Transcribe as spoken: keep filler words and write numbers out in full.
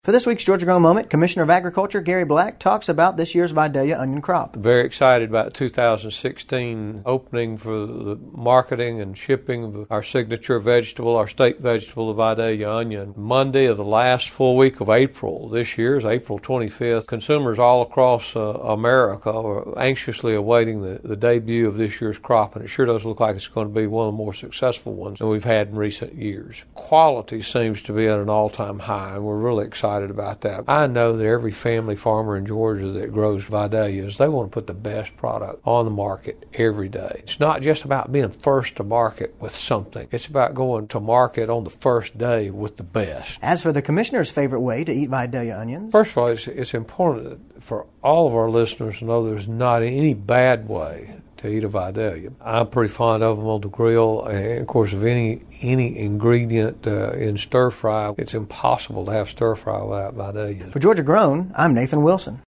For this week's Georgia Grown Moment, Commissioner of Agriculture Gary Black talks about this year's Vidalia onion crop. Very excited about two thousand sixteen opening for the marketing and shipping of our signature vegetable, our state vegetable, the Vidalia onion. Monday of the last full week of April this year is April twenty-fifth. Consumers all across uh, America are anxiously awaiting the, the debut of this year's crop, and it sure does look like it's going to be one of the more successful ones than we've had in recent years. Quality seems to be at an all-time high, and we're really excited about that. I know that every family farmer in Georgia that grows Vidalias, they want to put the best product on the market every day. It's not just about being first to market with something. It's about going to market on the first day with the best. As for the Commissioner's favorite way to eat Vidalia onions, first of all, it's, it's important for all of our listeners to know there's not any bad way to eat a Vidalia. I'm pretty fond of them on the grill, and of course, if any any ingredient uh, in stir fry, it's impossible to have stir fry without Vidalia. For Georgia Grown, I'm Nathan Wilson.